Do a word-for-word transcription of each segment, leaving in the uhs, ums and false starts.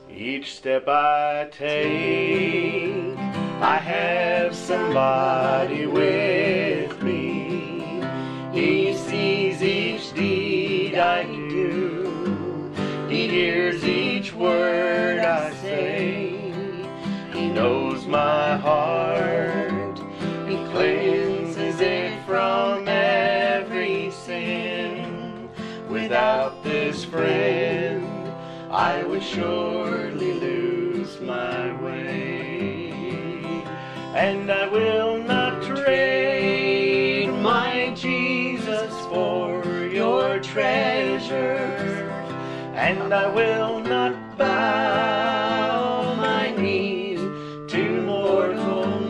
Each step I take, I have somebody with me. He sees each deed I do. He hears each word I say. He knows my heart. He cleanses it from every sin. Without this friend, I would surely lose my way. And I will not trade my Jesus for your treasure. And I will not bow my knees to mortal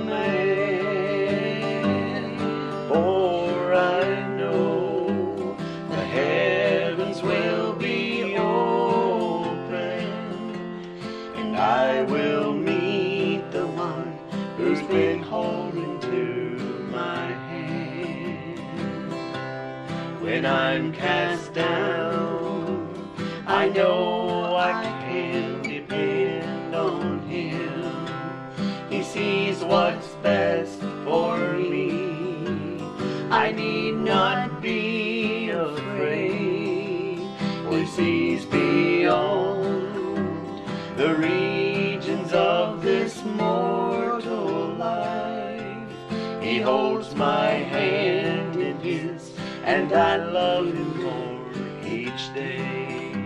man. For I know the heavens will be open, and I will meet the one who's been holding to my hand. When I'm cast down, I know I can depend on Him. He sees what's best for me. I need not be afraid, for He sees beyond the regions of this mortal life. He holds my hand in His, and I love Him more each day.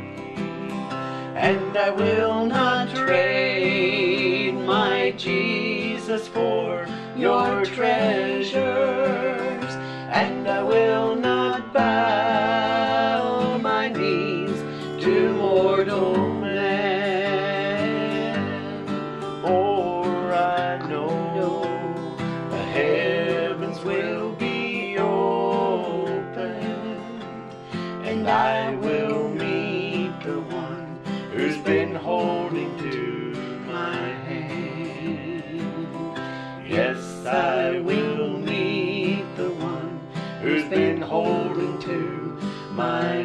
And I will not trade my Jesus for your treasures. And I will not bow my knees to mortal man. For I know the heavens will be open, and I will meet the one who's been holding to my hand. Yes, I will meet the one who's been holding to my